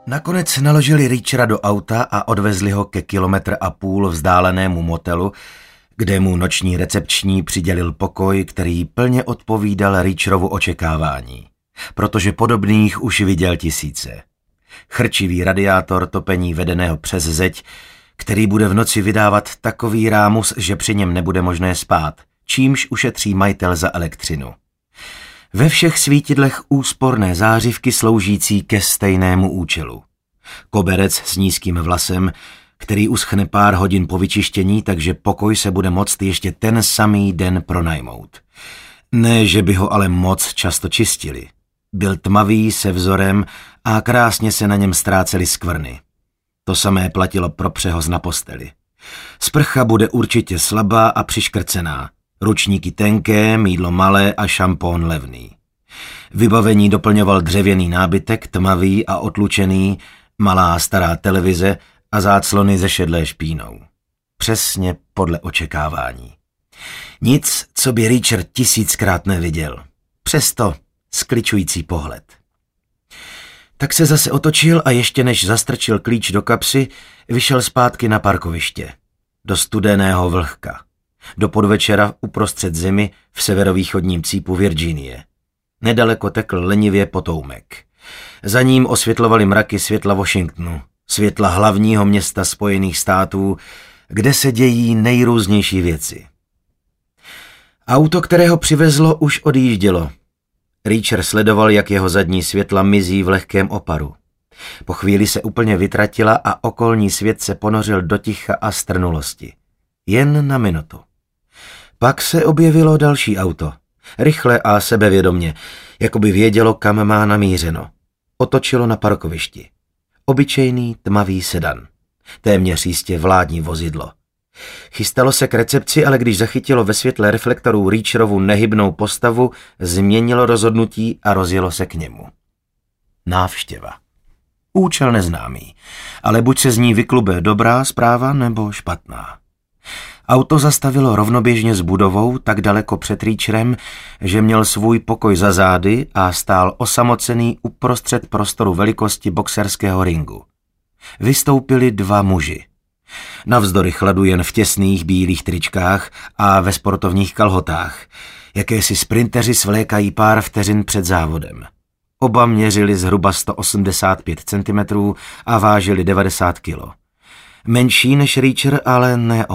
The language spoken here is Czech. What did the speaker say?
Nakonec naložili Reachera do auta a odvezli ho ke 1,5 kilometru vzdálenému motelu, kde mu noční recepční přidělil pokoj, který plně odpovídal Reacherovu očekávání, protože podobných už viděl tisíce. Chrčivý radiátor topení vedeného přes zeď, který bude v noci vydávat takový rámus, že při něm nebude možné spát, čímž ušetří majitel za elektřinu. Ve všech svítidlech úsporné zářivky sloužící ke stejnému účelu. Koberec s nízkým vlasem, který uschne pár hodin po vyčištění, takže pokoj se bude moct ještě ten samý den pronajmout. Ne, že by ho ale moc často čistili. Byl tmavý se vzorem a krásně se na něm ztrácely skvrny. To samé platilo pro přehoz na posteli. Sprcha bude určitě slabá a přiškrcená. Ručníky tenké, mýdlo malé a šampón levný. Vybavení doplňoval dřevěný nábytek, tmavý a otlučený, malá stará televize a záclony ze šedlé špínou. Přesně podle očekávání. Nic, co by Reacher 1000krát neviděl. Přesto skličující pohled. Tak se zase otočil a ještě než zastrčil klíč do kapsy, vyšel zpátky na parkoviště. Do studeného vlhka. Do podvečera uprostřed zimy v severovýchodním cípu Virginie. Nedaleko tekl lenivě potoumek. Za ním osvětlovaly mraky světla Washingtonu, světla hlavního města Spojených států, kde se dějí nejrůznější věci. Auto, které ho přivezlo, už odjíždělo. Reacher sledoval, jak jeho zadní světla mizí v lehkém oparu. Po chvíli se úplně vytratila a okolní svět se ponořil do ticha a strnulosti. Jen na minutu. Pak se objevilo další auto. Rychle a sebevědomně, jako by vědělo, kam má namířeno. Otočilo na parkovišti. Obyčejný tmavý sedan. Téměř jistě vládní vozidlo. Chystalo se k recepci, ale když zachytilo ve světle reflektorů Reacherovu nehybnou postavu, změnilo rozhodnutí a rozjelo se k němu. Návštěva. Účel neznámý, ale buď se z ní vyklube dobrá zpráva nebo špatná. Auto zastavilo rovnoběžně s budovou tak daleko před Reacherem, že měl svůj pokoj za zády a stál osamocený uprostřed prostoru velikosti boxerského ringu. Vystoupili 2 muži. Navzdory chladu jen v těsných bílých tričkách a ve sportovních kalhotách, jakési sprinteři svlékají pár vteřin před závodem. Oba měřili zhruba 185 cm a vážili 90 kg. Menší než Reacher, ale ne o